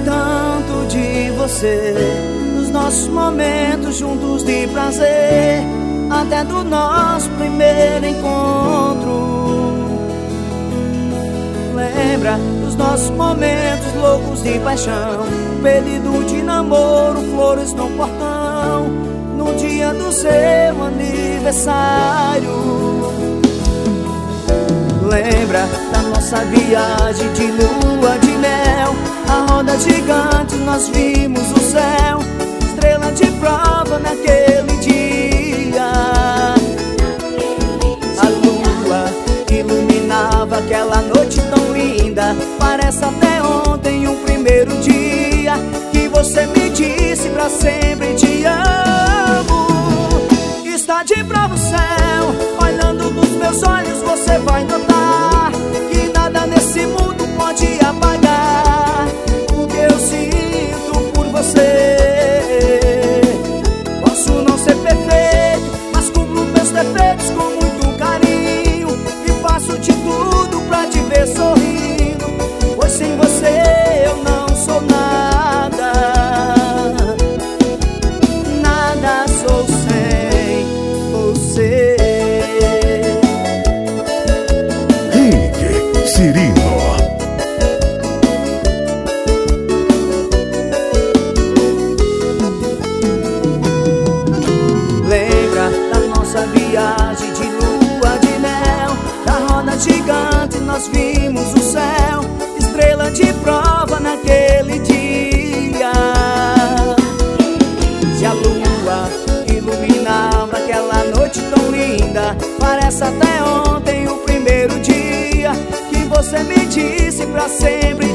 tanto de você, nos nossos momentos juntos de prazer, até do nosso primeiro encontro. Lembra dos nossos momentos loucos de paixão, pedido de namoro, flores no portão, no dia do seu aniversário. Lembra da nossa viagem de lua de mel, a roda gigante nós vimos o céu, estrela de prova naquele dia. A lua iluminava aquela noite tão linda, parece até ontem um primeiro dia que você me disse pra sempre te amo. Está de prova o céu, olhando nos meus olhos você vai notar que nada nesse mundo pode apagar o que eu sinto por você. Posso não ser perfeito, mas cubro meus defeitos com muito carinho e faço de tudo pra te ver sorrindo, pois sem você eu não sou nada. Nada sou sem você. Rick Cirino. Lembra da nossa viagem de lua de mel, da roda gigante nós vimos o céu, estrela de prova naquele dia. Se a lua iluminava aquela noite tão linda, parece até ontem o primeiro dia que você me disse pra sempre